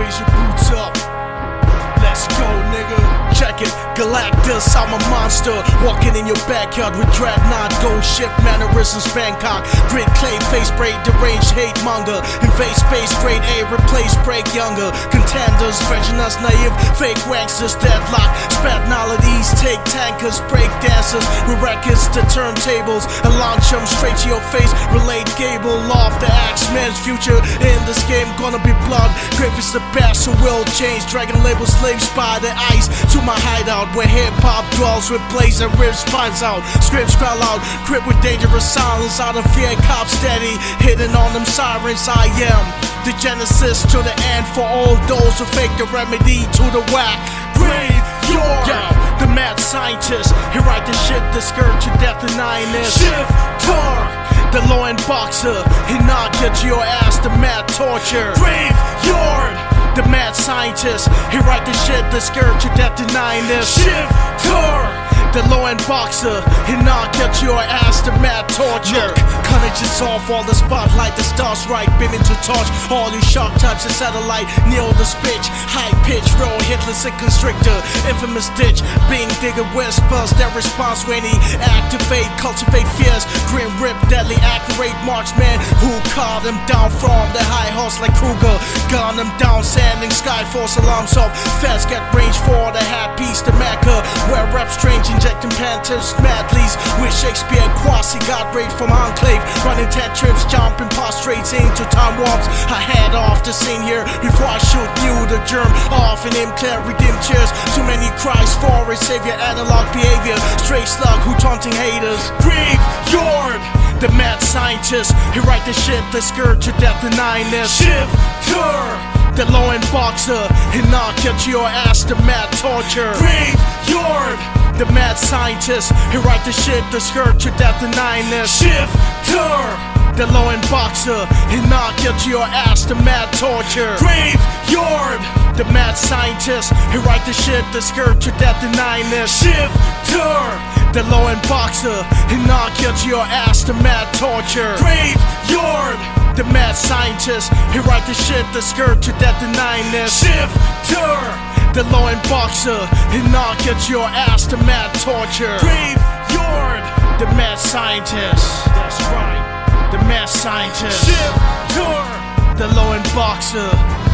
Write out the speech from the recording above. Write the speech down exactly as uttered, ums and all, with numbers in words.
raise your boots up. Let's go, nigga. Check it, Galactus, I'm a monster. Walking in your backyard with dreadnought, gold ship mannerisms, Bangkok. Grit, clay, face braid, deranged hate monger. Invade space, grade A, replace, break younger. Contenders, virgin us, naive, fake wanksters, deadlock. Spatnalities, take tankers, break dancers. We records the turntables and launch them straight to your face. Relate Gable off the axe, man's future in this game gonna be blood. Grip is the best, so will change. Dragon label slaves by the ice to my hideout where hip-hop dwells with blaze and rips finds out. Scripts crawl out, grip with dangerous silence. Out of fear, cop steady, hitting on them sirens. I am the genesis to the end for all those who fake the remedy to the whack. Brave, you're yeah, the mad scientist. He write the shit, the scourge to death and nine-ish. Shifter, the low-end boxer. He knock at your ass, the mad torture. Brave, you're the mad scientist. He write the shit, the scourge to death and nine-ish. Shifter, the low-end boxer. He knock at your ass, the mad torture. Look, carnage is off, all the spotlight, the stars right, beaming to torch all you shark types of satellite. Neil the spitch, high pitch, roll hitless and constrictor. Infamous ditch, being digger whispers that response when he activate, cultivate fears. Grim rip, deadly accurate marksman who called him down from the high horse like Kruger. Gun him down, sanding sky force alarms off. Fast get range for the hat piece, the Mecca where rap strange injecting panthers madlies with Shakespeare quasi got raid from enclave. Running tet trips, jumping prostrates into time warps. I head off the scene here before I shoot you the germ off in him clear redeemed cheers. Too many cries for a savior, analog behavior. Straight slug who taunting haters. Brave, you're the mad scientist. He write the shit, the scourge to death and nine-ish. Shifter, the low-end boxer. He knock at your ass, the mad torture. Brave, you're the mad scientist. He write the shit, the scourge to death and nine-ish. Shifter, the low-end boxer. He knock at your ass, the mad torture. Brave, you're the mad scientist. He write the shit, the scourge to death and nine-ish. Shifter, the low-end boxer. He knock at your ass, the mad torture. Brave, you're the mad scientist. He write the shit, the scourge to death and nine-ish. Shifter, the low-end boxer. He knock at your ass, the mad torture. Brave, you're the mad scientist. That's right, the mad scientist. Shifter, the low-end boxer.